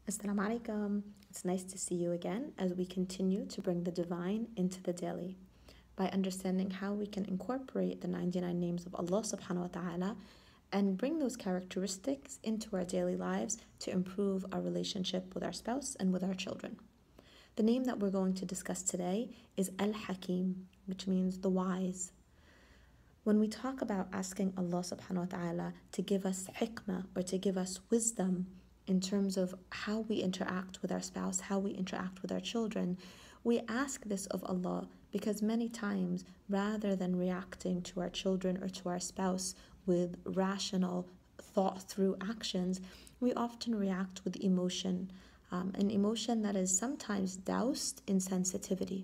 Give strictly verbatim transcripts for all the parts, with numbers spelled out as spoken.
Assalamu alaikum. It's nice to see you again as we continue to bring the divine into the daily by understanding how we can incorporate the ninety-nine names of Allah subhanahu wa ta'ala and bring those characteristics into our daily lives to improve our relationship with our spouse and with our children. The name that we're going to discuss today is Al-Hakim, which means the wise. When we talk about asking Allah subhanahu wa ta'ala to give us hikmah or to give us wisdom in terms of how we interact with our spouse, how we interact with our children, we ask this of Allah because many times, rather than reacting to our children or to our spouse with rational, thought-through actions, we often react with emotion, um, an emotion that is sometimes doused in sensitivity.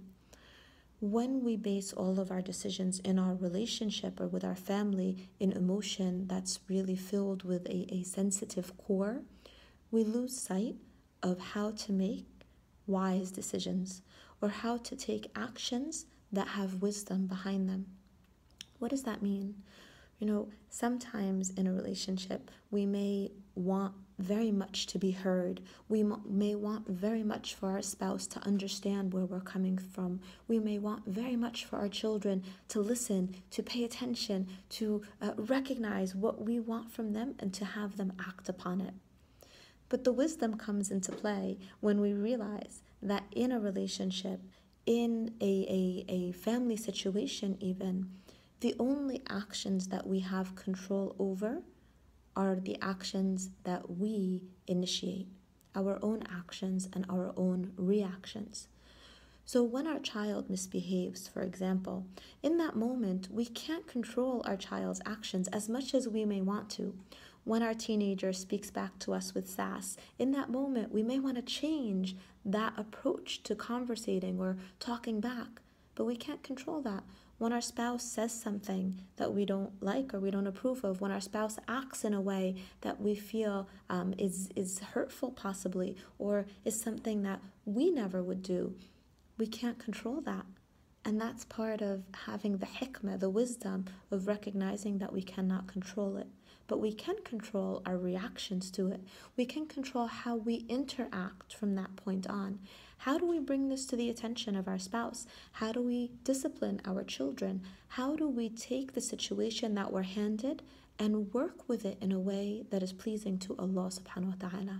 When we base all of our decisions in our relationship or with our family in emotion that's really filled with a, a sensitive core, we lose sight of how to make wise decisions or how to take actions that have wisdom behind them. What does that mean? You know, sometimes in a relationship, we may want very much to be heard. We may want very much for our spouse to understand where we're coming from. We may want very much for our children to listen, to pay attention, to uh, recognize what we want from them and to have them act upon it. But the wisdom comes into play when we realize that in a relationship, in a, a, a family situation even, the only actions that we have control over are the actions that we initiate, our own actions and our own reactions. So when our child misbehaves, for example, in that moment, we can't control our child's actions as much as we may want to. When our teenager speaks back to us with sass, in that moment, we may want to change that approach to conversating or talking back, but we can't control that. When our spouse says something that we don't like or we don't approve of, when our spouse acts in a way that we feel um, is, is hurtful possibly, or is something that we never would do, we can't control that. And that's part of having the hikmah, the wisdom of recognizing that we cannot control it. But we can control our reactions to it. We can control how we interact from that point on. How do we bring this to the attention of our spouse? How do we discipline our children? How do we take the situation that we're handed and work with it in a way that is pleasing to Allah subhanahu wa ta'ala?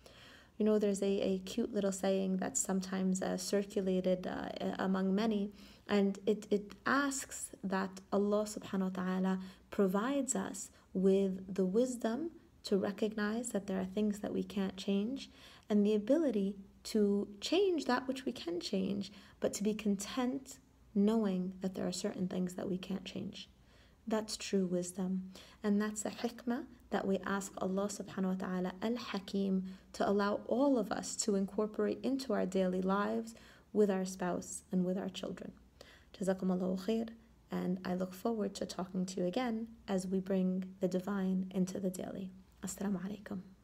You know, there's a, a cute little saying that's sometimes uh, circulated uh, among many, and it, it asks that Allah subhanahu wa ta'ala provides us with the wisdom to recognize that there are things that we can't change and the ability to change that which we can change, but to be content knowing that there are certain things that we can't change. That's true wisdom, and that's a hikmah that we ask Allah subhanahu wa ta'ala al-Hakim to allow all of us to incorporate into our daily lives with our spouse and with our children. Jazakumullahu khair, and I look forward to talking to you again as we bring the divine into the daily. Assalamu alaikum.